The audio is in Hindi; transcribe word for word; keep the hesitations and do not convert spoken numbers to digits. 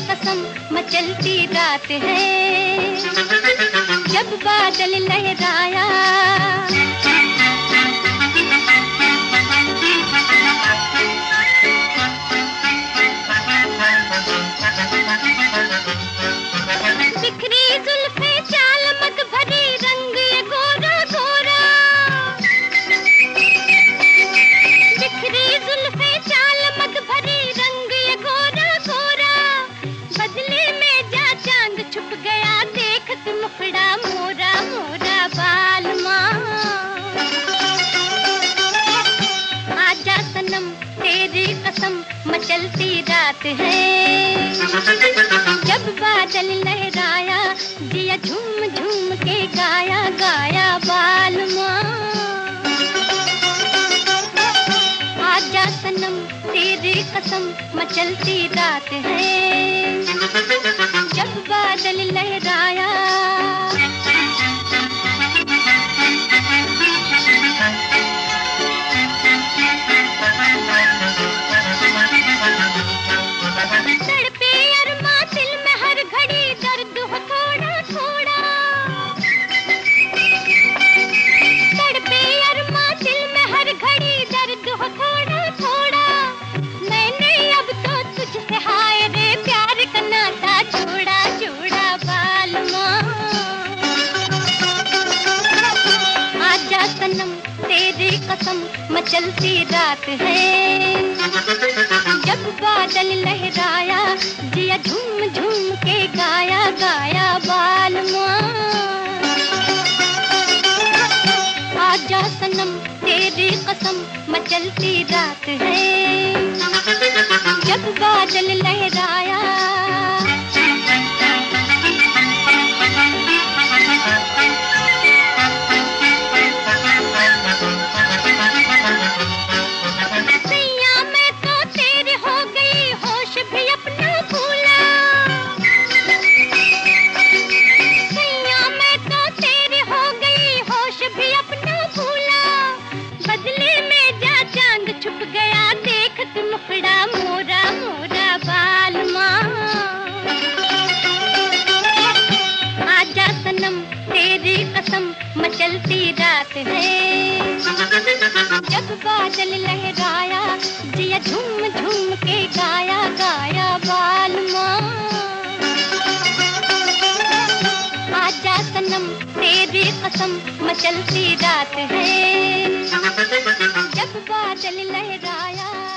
कसम मचलती रात है, जब बादल लहराया। बिखरी जुल्फे चाल मत भरी रंग ये गोरा गोरा, बिखरी जुल्फे चाल मत भरी रंग ये गोरा गोरा। बदले में जा चांद छुप गया देख तू मुखड़ा मोरा मोरा बालमा। आजा सनम तेरी कसम मचलती रात है, जब बादल लहराया जिया झूम झूम के गाया गाया बालमा। आजा सनम तेरी कसम मचलती रात है, जब बादल लहराया। तड़पे अरमां दिल में हर घड़ी दर्द हो थोड़ा थोड़ा, तड़पे अरमां दिल में हर घड़ी दर्द हो थोड़ा थोड़ा। मैंने अब तो तुझसे हाय रे प्यार का नाता छोड़ा छोड़ा बालमा। आजा सनम तेरी कसम मचलती रात है, जब बादल लहराया जिया झूम झूम के गाया गाया बालमा। आजा सनम तेरी कसम मचलती रात है, जब बादल लहराया। छुप गया देख तू मुखड़ा मोरा मोरा बालमा। आजा सनम तेरी कसम मचलती रात है, जब बादल लहराया जिया झूम झूम के गाया गाया बालमा। आजा सनम तेरी कसम मचलती रात है, जब बादल लहराया।